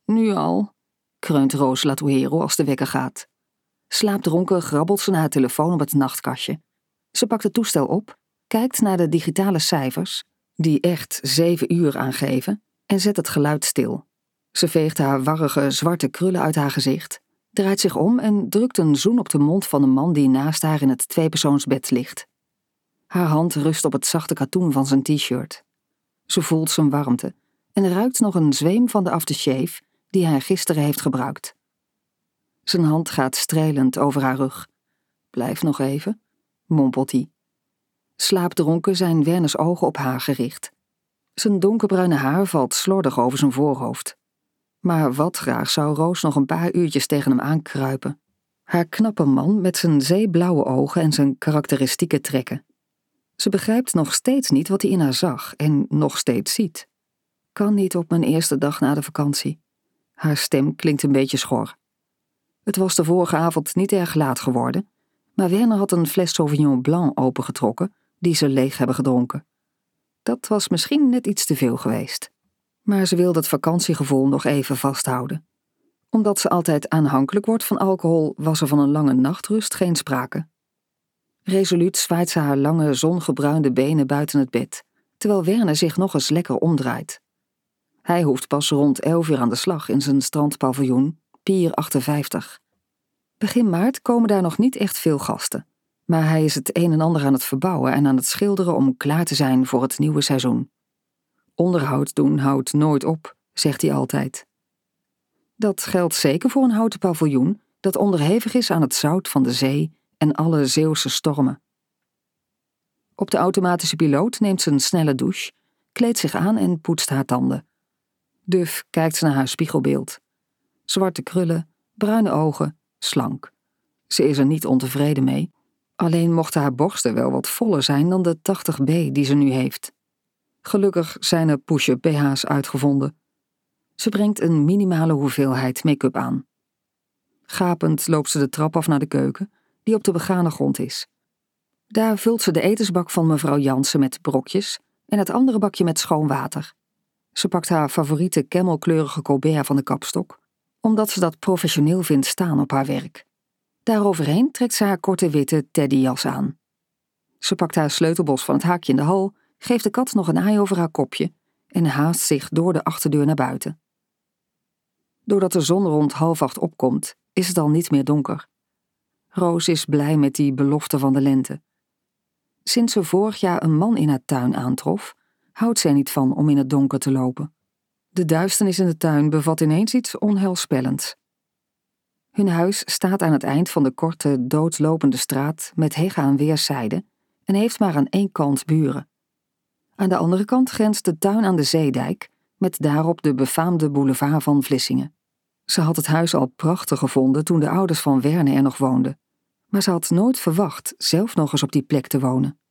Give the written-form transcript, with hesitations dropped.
Nu al, kreunt Roos Latohero als de wekker gaat. Slaapdronken grabbelt ze naar haar telefoon op het nachtkastje. Ze pakt het toestel op, kijkt naar de digitale cijfers, die echt 7 uur aangeven, en zet het geluid stil. Ze veegt haar warrige zwarte krullen uit haar gezicht, draait zich om en drukt een zoen op de mond van de man die naast haar in het tweepersoonsbed ligt. Haar hand rust op het zachte katoen van zijn t-shirt. Ze voelt zijn warmte en ruikt nog een zweem van de aftershave die hij gisteren heeft gebruikt. Zijn hand gaat strelend over haar rug. Blijf nog even, mompelt hij. Slaapdronken zijn Werners ogen op haar gericht. Zijn donkerbruine haar valt slordig over zijn voorhoofd. Maar wat graag zou Roos nog een paar uurtjes tegen hem aankruipen. Haar knappe man met zijn zeeblauwe ogen en zijn karakteristieke trekken. Ze begrijpt nog steeds niet wat hij in haar zag en nog steeds ziet. Kan niet op mijn eerste dag na de vakantie. Haar stem klinkt een beetje schor. Het was de vorige avond niet erg laat geworden, maar Werner had een fles Sauvignon Blanc opengetrokken die ze leeg hebben gedronken. Dat was misschien net iets te veel geweest. Maar ze wilde het vakantiegevoel nog even vasthouden. Omdat ze altijd aanhankelijk wordt van alcohol, was er van een lange nachtrust geen sprake. Resoluut zwaait ze haar lange, zongebruinde benen buiten het bed, terwijl Werner zich nog eens lekker omdraait. Hij hoeft pas rond 11 uur aan de slag in zijn strandpaviljoen, Pier 58. Begin maart komen daar nog niet echt veel gasten, maar hij is het een en ander aan het verbouwen en aan het schilderen om klaar te zijn voor het nieuwe seizoen. Onderhoud doen houdt nooit op, zegt hij altijd. Dat geldt zeker voor een houten paviljoen dat onderhevig is aan het zout van de zee en alle Zeeuwse stormen. Op de automatische piloot neemt ze een snelle douche, kleedt zich aan en poetst haar tanden. Duf kijkt ze naar haar spiegelbeeld. Zwarte krullen, bruine ogen, slank. Ze is er niet ontevreden mee, alleen mochten haar borsten wel wat voller zijn dan de 80B die ze nu heeft. Gelukkig zijn er push-up BH's uitgevonden. Ze brengt een minimale hoeveelheid make-up aan. Gapend loopt ze de trap af naar de keuken, die op de begane grond is. Daar vult ze de etensbak van mevrouw Jansen met brokjes en het andere bakje met schoon water. Ze pakt haar favoriete camelkleurige Colbert van de kapstok, omdat ze dat professioneel vindt staan op haar werk. Daaroverheen trekt ze haar korte witte teddyjas aan. Ze pakt haar sleutelbos van het haakje in de hal, geeft de kat nog een aai over haar kopje en haast zich door de achterdeur naar buiten. Doordat de zon rond 7:30 opkomt, is het al niet meer donker. Roos is blij met die belofte van de lente. Sinds ze vorig jaar een man in haar tuin aantrof, houdt ze er niet van om in het donker te lopen. De duisternis in de tuin bevat ineens iets onheilspellends. Hun huis staat aan het eind van de korte, doodlopende straat met heggen aan weerszijden en heeft maar aan één kant buren. Aan de andere kant grenst de tuin aan de zeedijk, met daarop de befaamde boulevard van Vlissingen. Ze had het huis al prachtig gevonden toen de ouders van Werner er nog woonden, maar ze had nooit verwacht zelf nog eens op die plek te wonen.